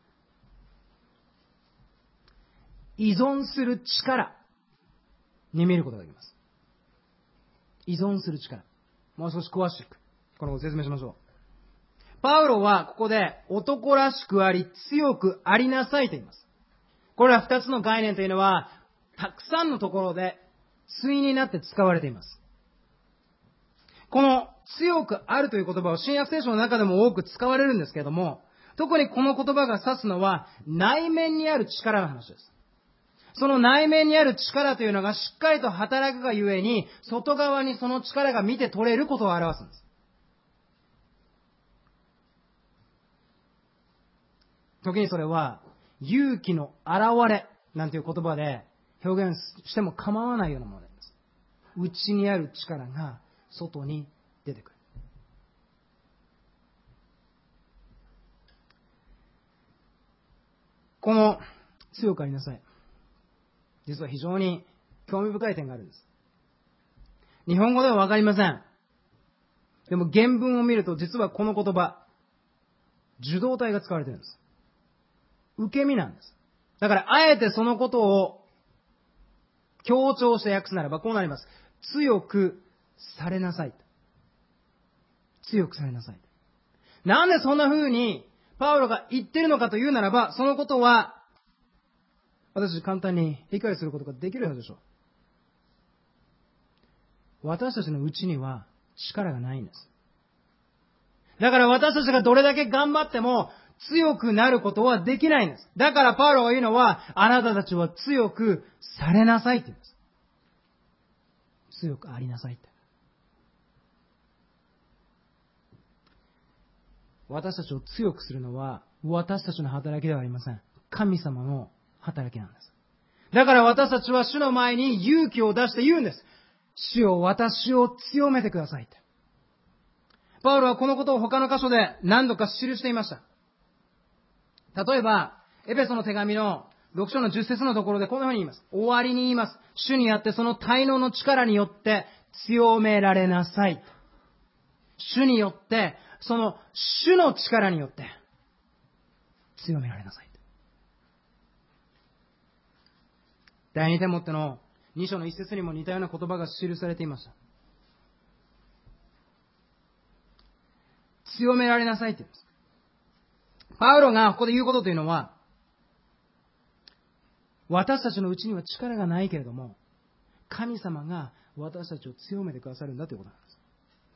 依存する力に見ることができます。依存する力。もう少し詳しく、この説明しましょう。パウロはここで男らしくあり、強くありなさいと言います。これら2つの概念というのは、たくさんのところで対になって使われています。この強くあるという言葉を新約聖書の中でも多く使われるんですけれども、特にこの言葉が指すのは内面にある力の話です。 その内面にある力というのがしっかりと働くがゆえに、外側にその力が見て取れることを表すんです。時にそれは、勇気の現れなんていう言葉で表現しても構わないようなものです。内にある力が外に出てくる。この強くありなさい。実は非常に興味深い点があるんです。日本語ではわかりません。でも原文を見ると実はこの言葉、受動体が使われているんです。受け身なんです。だからあえてそのことを強調して訳すならばこうなります。強くされなさい。強くされなさい。なんでそんな風にパウロが言ってるのかというならば、そのことは私簡単に理解することができるのでしょう。私たちのうちには力がないんです。だから私たちがどれだけ頑張っても強くなることはできないんです。だからパウロが言うのは、あなたたちは強くされなさいって言うんです。強くありなさいって。私たちを強くするのは私たちの働きではありません。神様の働きなんです。だから私たちは主の前に勇気を出して言うんです。主よ、私を強めてくださいって。パウロはこのことを他の箇所で何度か記していました。例えば、エペソの手紙の6章の10節のところでこのように言います。終わりに言います。主にあってその滞納の力によって強められなさい。主によって、その主の力によって強められなさい。第2テモテの2章の1節にも似たような言葉が記されていました。強められなさいって言うんです。パウロがここで言うことというのは、私たちのうちには力がないけれども、神様が私たちを強めてくださるんだということなんです。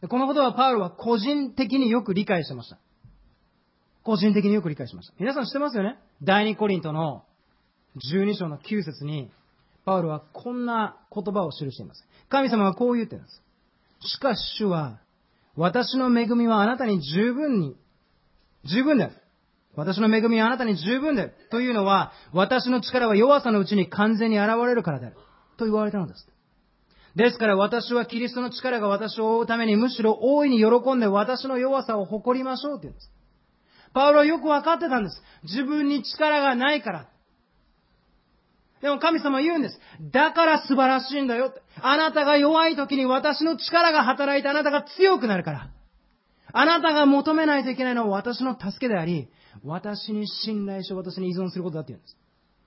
このことはパウロは個人的によく理解してました。個人的によく理解しました。皆さん知ってますよね？第2コリントの12章の9節に、パウロはこんな言葉を記しています。神様はこう言っているんです。しかし主は、私の恵みはあなたに十分である。私の恵みはあなたに十分である。というのは、私の力は弱さのうちに完全に現れるからである。と言われたのです。ですから私はキリストの力が私を覆うためにむしろ大いに喜んで私の弱さを誇りましょうと言うんです。パウロはよく分かってたんです。自分に力がないから。でも神様は言うんです。だから素晴らしいんだよ。あなたが弱い時に私の力が働いてあなたが強くなるから。あなたが求めないといけないのは私の助けであり、私に信頼して私に依存することだって言うんです。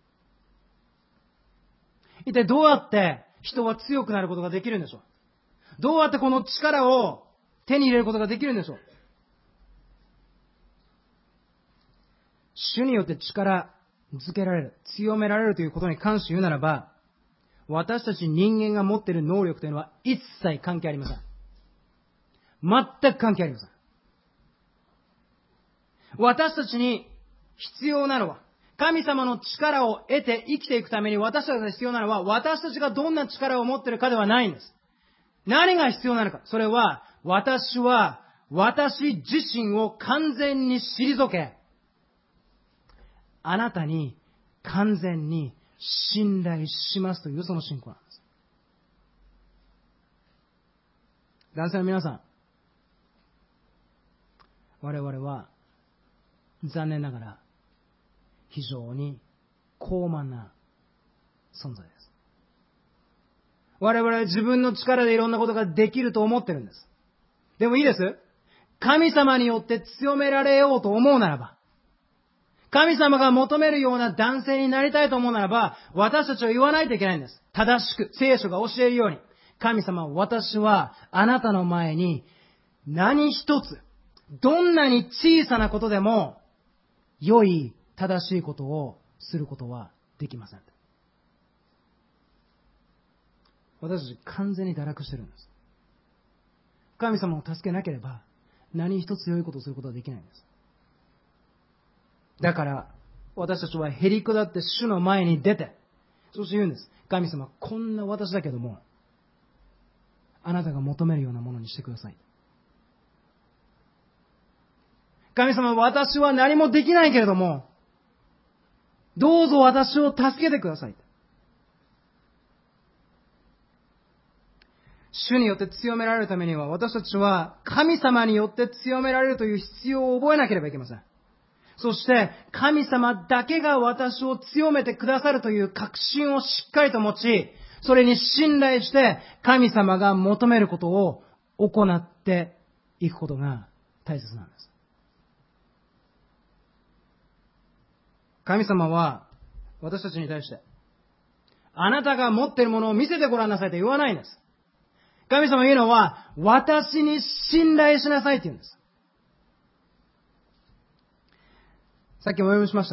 一体どうやって人は強くなることができるんでしょう？どうやってこの力を手に入れることができるんでしょう？主によって力づけられる、強められるということに関して言うならば、私たち人間が持っている能力というのは一切関係ありません。全く関係ありません。私たちに必要なのは、神様の力を得て生きていくために私たちが必要なのは、私たちがどんな力を持っているかではないんです。何が必要なのか。それは、私は私自身を完全に退け、あなたに完全に信頼しますというその信仰なんです。男性の皆さん、我々は残念ながら非常に高慢な存在です。我々は自分の力でいろんなことができると思ってるんです。でもいいです。神様によって強められようと思うならば、神様が求めるような男性になりたいと思うならば、私たちは言わないといけないんです。正しく、聖書が教えるように。神様、私はあなたの前に何一つ、どんなに小さなことでも、良い、正しいことをすることはできません。私たち完全に堕落してるんです。神様を助けなければ、何一つ良いことをすることはできないんです。だから、私たちはへり下って主の前に出て、 そして言うんです。神様、こんな私だけども、あなたが求めるようなものにしてください。神様、私は何もできないけれども、どうぞ私を助けてください。主によって強められるためには、私たちは神様によって強められるという必要を覚えなければいけません。そして、神様だけが私を強めてくださるという確信をしっかりと持ち、それに信頼して、神様が求めることを行っていくことが大切なんです。神様は、私たちに対して、あなたが持っているものを見せてごらんなさいと言わないんです。神様が言うのは、私に信頼しなさいと言うんです。さっきもお読みしました。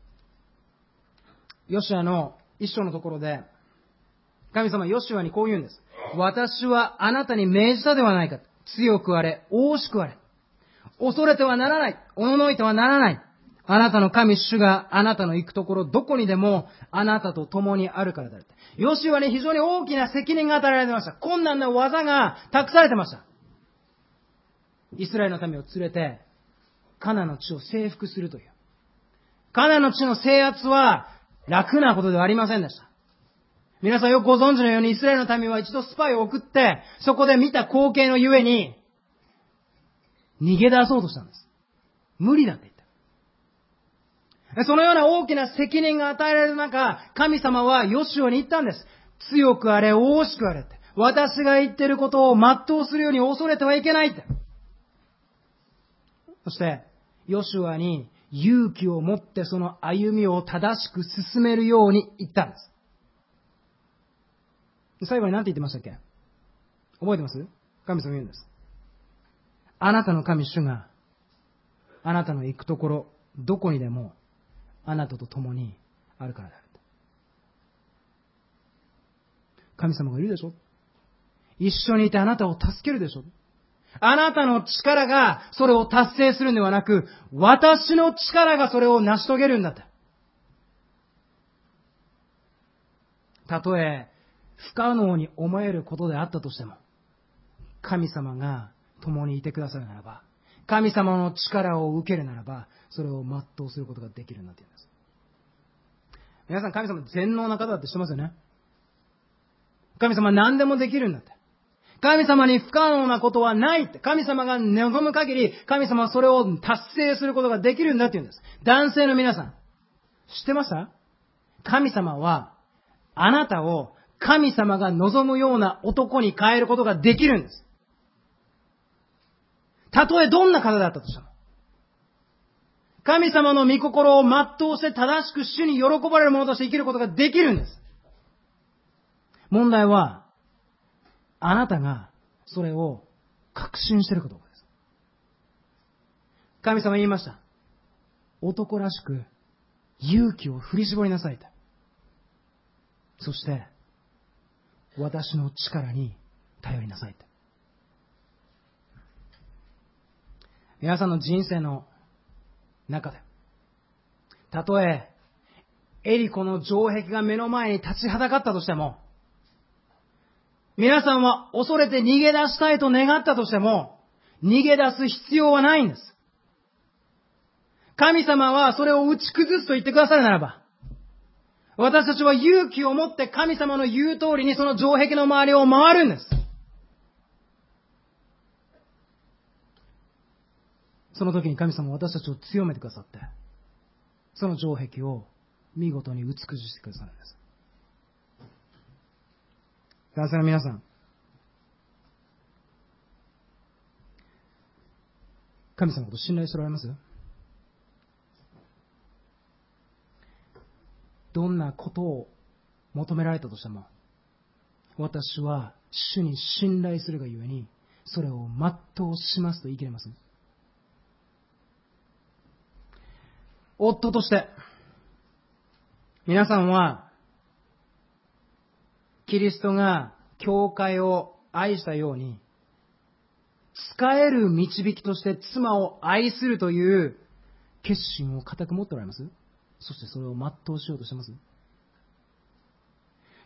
ヨシュアの一章のところで、神様はヨシュアにこう言うんです。私はあなたに命じたではないか。強くあれ、大しくあれ。恐れてはならない。おののいてはならない。あなたの神主があなたの行くところどこにでもあなたと共にあるからだ。ヨシュアに非常に大きな責任が与えられてました。困難な技が託されてました。イスラエルの民を連れてカナンの地を征服するという。カナンの地の制圧は楽なことではありませんでした。皆さんよくご存知のようにイスラエルの民は一度スパイを送って、そこで見た光景のゆえに逃げ出そうとしたんです。無理だって言った。そのような大きな責任が与えられる中、神様はヨシュアに言ったんです。強くあれ、大しくあれって。私が言っていることを全うするように恐れてはいけないって。そして、ヨシュアに勇気を持ってその歩みを正しく進めるように言ったんです。最後に何て言ってましたっけ？覚えてます？神様言うんです。あなたの神主があなたの行くところどこにでもあなたと共にあるからである。神様がいるでしょ？一緒にいてあなたを助けるでしょ？あなたの力がそれを達成するんではなく、私の力がそれを成し遂げるんだって。たとえ不可能に思えることであったとしても、神様が共にいてくださるならば、神様の力を受けるならば、それを全うすることができるんだというんです。皆さん、神様全能な方だって知ってますよね。神様何でもできるんだって。神様に不可能なことはないって。神様が望む限り、神様はそれを達成することができるんだって言うんです。男性の皆さん、知ってました？神様は、あなたを神様が望むような男に変えることができるんです。たとえどんな方だったとしても。神様の御心を全うして正しく主に喜ばれる者として生きることができるんです。問題は、あなたがそれを確信しているかどうかです。神様言いました。男らしく勇気を振り絞りなさいと。そして、私の力に頼りなさいと。皆さんの人生の中で、たとえエリコの城壁が目の前に立ちはだかったとしても、皆さんは恐れて逃げ出したいと願ったとしても、逃げ出す必要はないんです。神様はそれを打ち崩すと言ってくださるならば、私たちは勇気を持って神様の言う通りにその城壁の周りを回るんです。その時に神様は私たちを強めてくださって、その城壁を見事に美しくしてくださるんです。男性の皆さん、神様のことを信頼しておられます？どんなことを求められたとしても、私は主に信頼するがゆえに、それを全うしますと言い切れます？夫として、皆さんは、キリストが教会を愛したように、使える導きとして妻を愛するという決心を固く持っておられます？そしてそれを全うしようとしてます？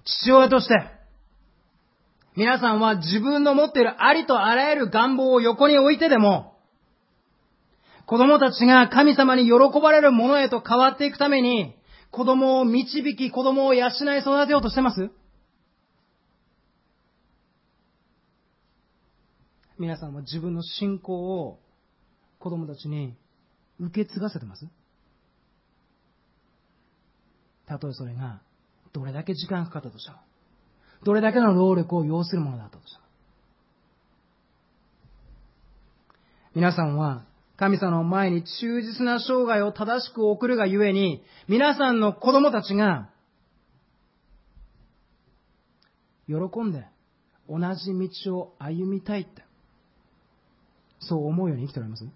父親として、皆さんは自分の持っているありとあらゆる願望を横に置いてでも、子供たちが神様に喜ばれるものへと変わっていくために、子供を導き、子供を養い育てようとしてます？皆さんは自分の信仰を子供たちに受け継がせてます？たとえそれがどれだけ時間がかかったとしても、どれだけの労力を要するものだったとしても、皆さんは神様の前に忠実な生涯を正しく送るがゆえに、皆さんの子供たちが喜んで同じ道を歩みたいって、そう思うように生きておられます？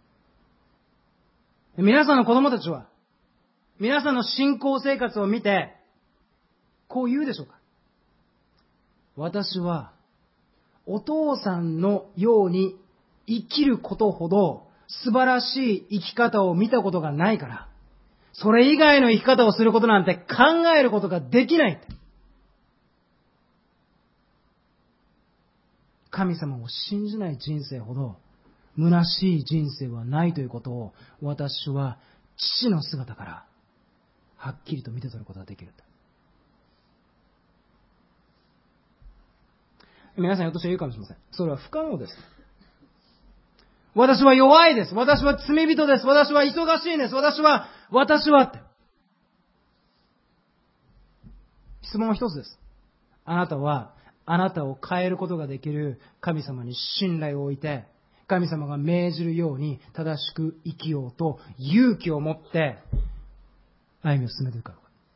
皆さんの子供たちは皆さんの信仰生活を見てこう言うでしょうか？私はお父さんのように生きることほど素晴らしい生き方を見たことがないから、それ以外の生き方をすることなんて考えることができないって。神様を信じない人生ほど虚しい人生はないということを、私は父の姿からはっきりと見て取ることができる。皆さんひょっとして言うかもしれません。それは不可能です。私は弱いです。私は罪人です。私は忙しいんです。私はって。質問は一つです。あなたはあなたを変えることができる神様に信頼を置いて、神様が命じるように正しく生きようと勇気を持って歩みを進めていくか。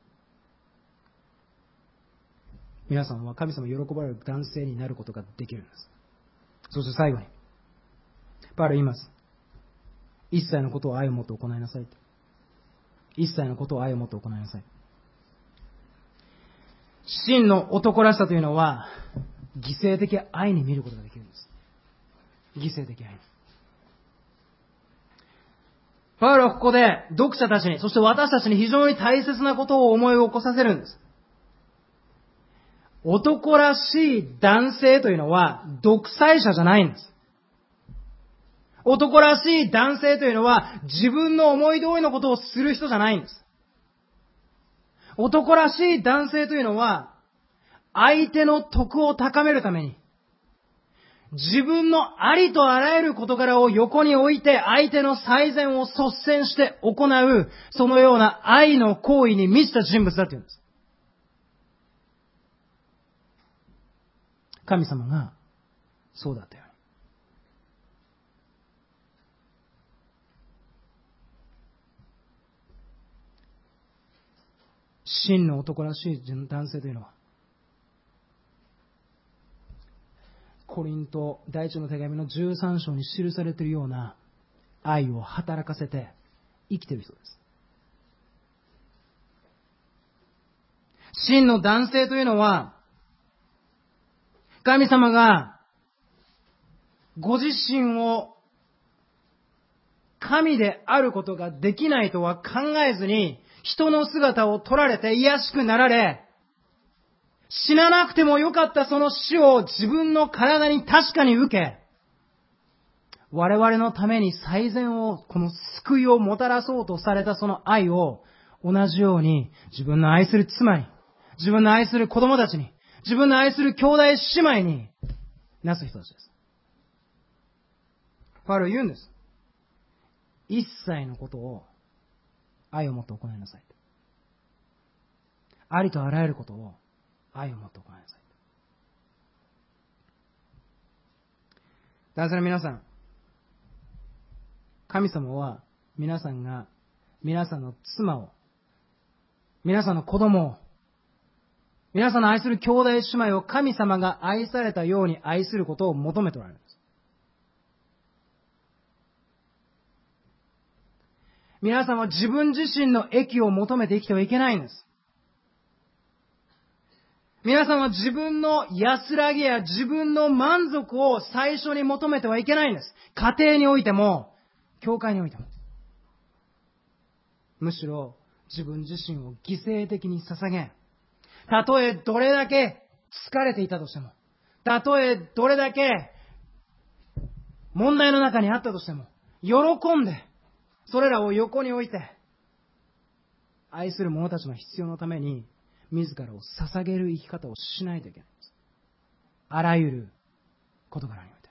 皆さんは神様に喜ばれる男性になることができるんです。そして最後にパウロ言います。一切のことを愛をもって行いなさい。一切のことを愛をもって行いなさい。真の男らしさというのは犠牲的愛に見ることができるんです。犠牲的愛。パウロはここで読者たちに、そして私たちに非常に大切なことを思い起こさせるんです。男らしい男性というのは独裁者じゃないんです。男らしい男性というのは自分の思い通りのことをする人じゃないんです。男らしい男性というのは相手の徳を高めるために自分のありとあらゆる事柄を横に置いて相手の最善を率先して行う、そのような愛の行為に満ちた人物だというんです。神様がそうだったように。真の男らしい男性というのは、コリント第一の手紙の13章に記されているような愛を働かせて生きている人です。真の男性というのは、神様がご自身を神であることができないとは考えずに、人の姿を取られて卑しくなられ、死ななくてもよかったその死を自分の体に確かに受け、我々のために最善を、この救いをもたらそうとされたその愛を、同じように自分の愛する妻に、自分の愛する子供たちに、自分の愛する兄弟姉妹になす人たちです。パウロは言うんです。一切のことを愛を持って行いなさい。ありとあらゆることを愛を持って行いなさい。男性の皆さん、神様は皆さんが皆さんの妻を、皆さんの子供を、皆さんの愛する兄弟姉妹を神様が愛されたように愛することを求めておられるんです。皆さんは自分自身の益を求めて生きてはいけないんです。皆さんは自分の安らぎや自分の満足を最初に求めてはいけないんです。家庭においても、教会においても。むしろ自分自身を犠牲的に捧げ、 たとえどれだけ疲れていたとしても、たとえどれだけ問題の中にあったとしても、喜んで、それらを横に置いて、愛する者たちの必要のために、自らを捧げる生き方をしないといけないんです。あらゆる事柄において。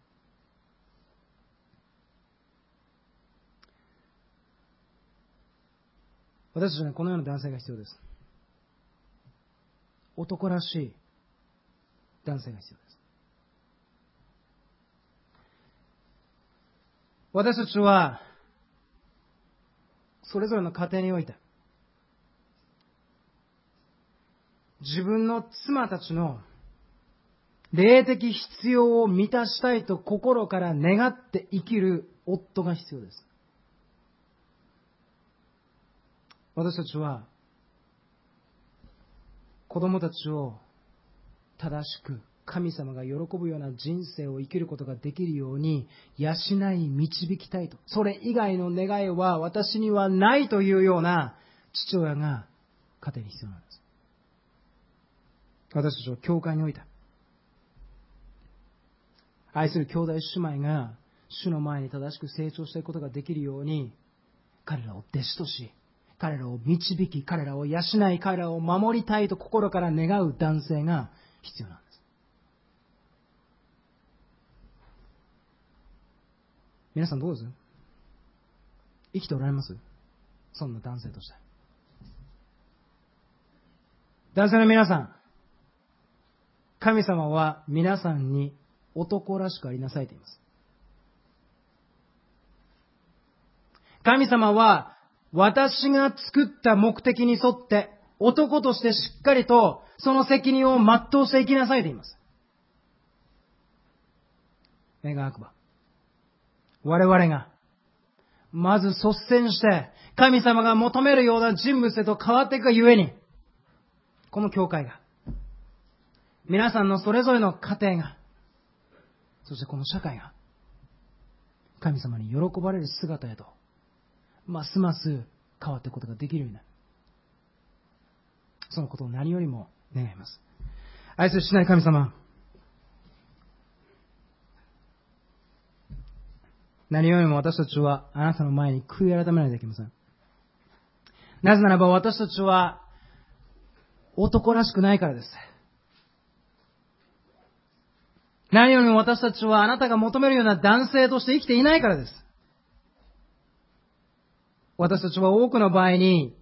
私たちにはこのような男性が必要です。男らしい男性が必要です。私たちは、それぞれの家庭において、自分の妻たちの霊的必要を満たしたいと心から願って生きる夫が必要です。私たちは子供たちを正しく神様が喜ぶような人生を生きることができるように養い導きたいと、それ以外の願いは私にはないというような父親が家庭に必要なんです。私たちは教会において愛する兄弟姉妹が主の前に正しく成長していくことができるように、彼らを弟子とし、彼らを導き、彼らを養い、彼らを守りたいと心から願う男性が必要なんです。皆さんどうです？生きておられます？そんな男性として。男性の皆さん、神様は皆さんに男らしくありなさいと言います。神様は私が作った目的に沿って男としてしっかりとその責任を全うしていきなさいと言います。願わくば我々がまず率先して神様が求めるような人物へと変わっていくがゆえに、この教会が、皆さんのそれぞれの家庭が、そしてこの社会が神様に喜ばれる姿へとますます変わっていくことができるようになる。そのことを何よりも願います。愛する父なる神様、何よりも私たちはあなたの前に悔い改めないといけません。なぜならば私たちは男らしくないからです。何よりも私たちはあなたが求めるような男性として生きていないからです。私たちは多くの場合に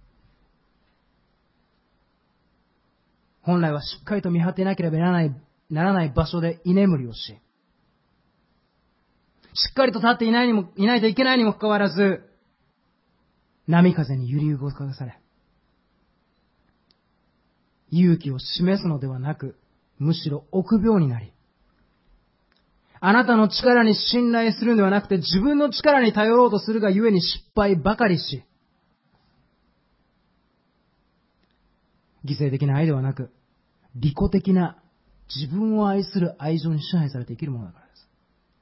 本来はしっかりと見張っていなければならない場所で居眠りをし、しっかりと立っていないといけないにもかかわらず、波風に揺り動かされ、勇気を示すのではなく、むしろ臆病になり、あなたの力に信頼するのではなくて自分の力に頼ろうとするがゆえに失敗ばかりし、犠牲的な愛ではなく、利己的な自分を愛する愛情に支配されて生きるものだからです。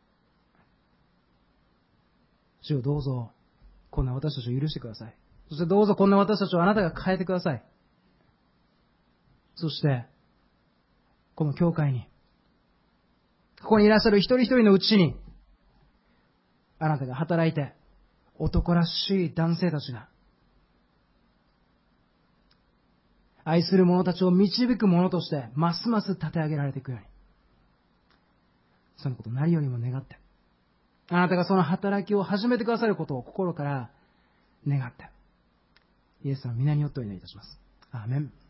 主よ、どうぞこんな私たちを許してください。そしてどうぞこんな私たちをあなたが変えてください。そしてこの教会に、ここにいらっしゃる一人一人のうちに、あなたが働いて男らしい男性たちが愛する者たちを導く者としてますます立て上げられていくように、そのことを何よりも願って、あなたがその働きを始めてくださることを心から願って、イエス様の皆によってお祈りいたします。アーメン。